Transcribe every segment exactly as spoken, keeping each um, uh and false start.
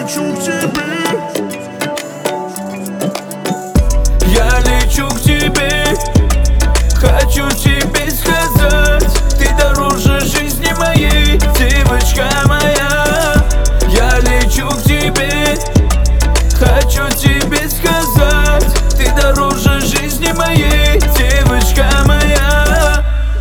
лечу к тебе. Я лечу к тебе, хочу тебе сказать, ты дороже жизни моей, девочка моя. Я лечу к тебе, хочу тебе сказать, ты дороже жизни моей, девочка моя.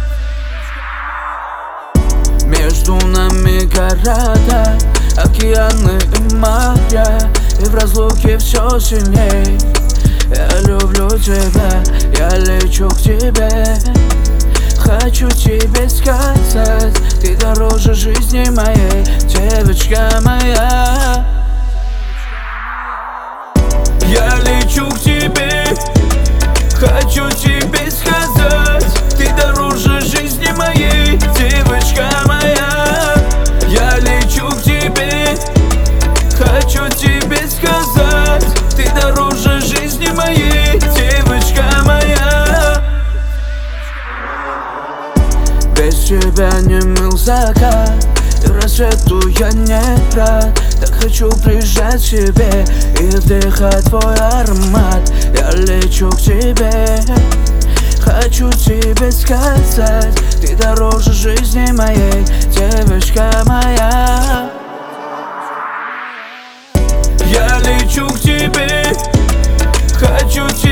Между нами города, океаны и моря, и в разлуке все сильней. Я люблю тебя, я лечу к тебе, хочу тебе сказать, ты дороже жизни моей, девочка моя. Я лечу к тебе, хочу тебе сказать, ты дороже жизни моей, девочка моя. Я лечу к тебе, хочу тебе сказать, ты дороже жизни моей, девочка моя. Без тебя не мыл закат, и рассвету я не рад. Так хочу прижать к себе и вдыхать твой аромат. Я лечу к тебе, хочу тебе сказать, ты дороже жизни моей, девочка моя. Я лечу к тебе, хочу тебе